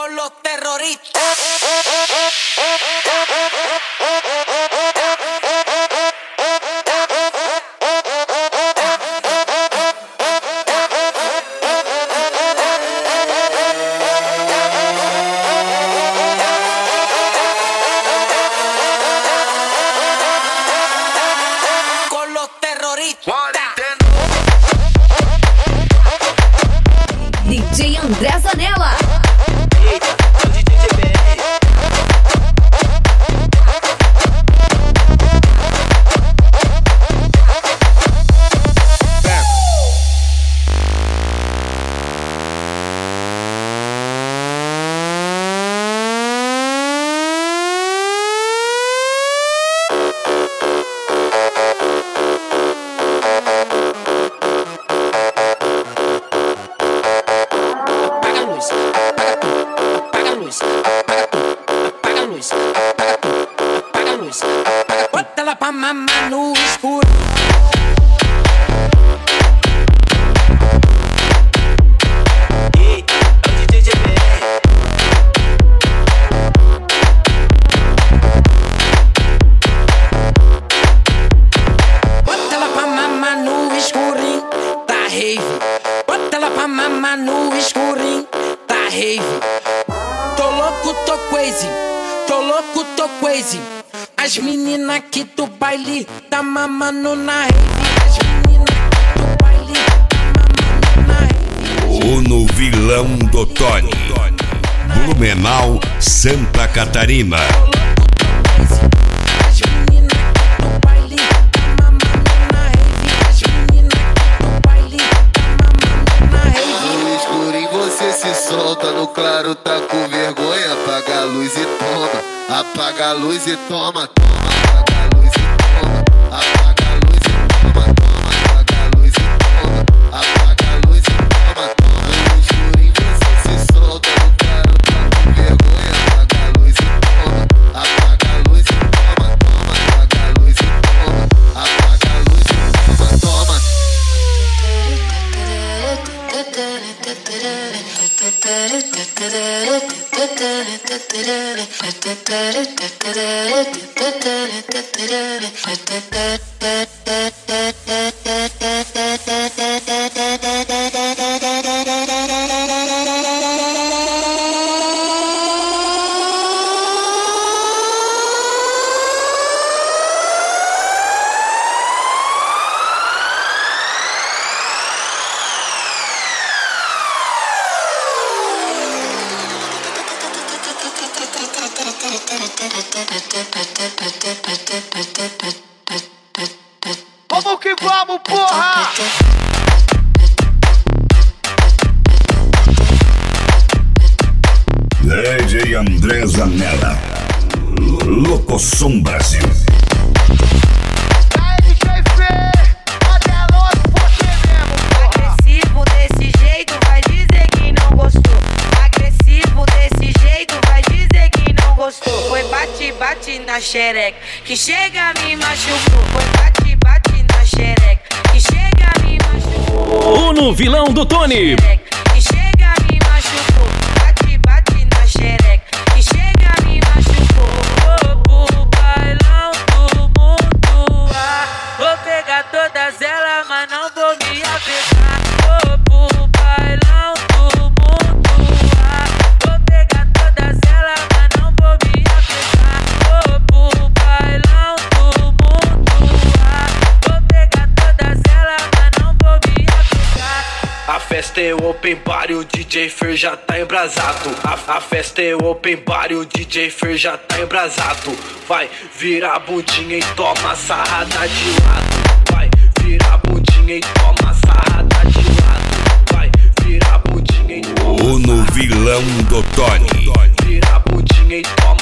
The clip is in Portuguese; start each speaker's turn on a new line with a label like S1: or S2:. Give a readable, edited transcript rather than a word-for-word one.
S1: con los terroristas. Con los terroristas.
S2: DJ André Zanella. Bota ela pra mamar no escuro.
S3: Eita, é o DJ GBR.
S1: Bota ela pra mamar no escurinho, tá rave. Bota ela pra mamar no escurinho, tá rave. Tô louco, tô crazy. Tô louco, tô crazy. As meninas aqui do baile tá mamando na rave. As meninas aqui do baile tá mamando na rave.
S4: O no vilão do Tony, Blumenau, Santa Catarina.
S1: As meninas aqui do baile tá mamando na rave. As meninas aqui do baile tá mamando na rave.
S5: No escuro você se solta, no claro tá com vergonha. Apaga a luz e toma. Apaga a luz e toma, toma, apaga a luz e toma, apaga a luz e toma, toma, apaga a luz e toma, apaga a luz e toma, toma. No escurinho você se solta, no claro tá com vergonha. Apaga a luz e toma, apaga a luz e toma, toma, apaga a luz e toma, apaga a luz e toma, toma.
S3: Vamos que vamos, porra!
S4: DJ André Zanella, Locosom Brasil.
S3: Aí, DJ Fê, poderoso você mesmo, porra!
S6: Agressivo desse jeito, vai dizer que não gostou. Agressivo desse jeito, vai dizer que não gostou. Foi bate, bate na xereca, que chega me machucou. Foi bate, bate na xereca, que chega me machucou.
S7: O no vilão do Tony.
S6: Que chega me machucou. Bate, bate na xereca, que chega me machucou. Vou pro bailão do mundo, vou pegar todas elas, mas não vou me apegar. Vou pro bailão do mundo, vou pegar todas elas, mas não vou me apegar. Vou pro bailão do mundo, vou pegar todas elas, mas não vou me apegar.
S3: A festa é open bar e o DJ Fer já tá embrasado. A festa é open bar e o DJ Fer já tá embrasado. Vai virar a bundinha e toma sarrada de lado. Vai virar a bundinha e toma sarrada de lado. Vai virar a bundinha e toma
S4: O no vilão do Tony,
S3: Vira a bundinha e toma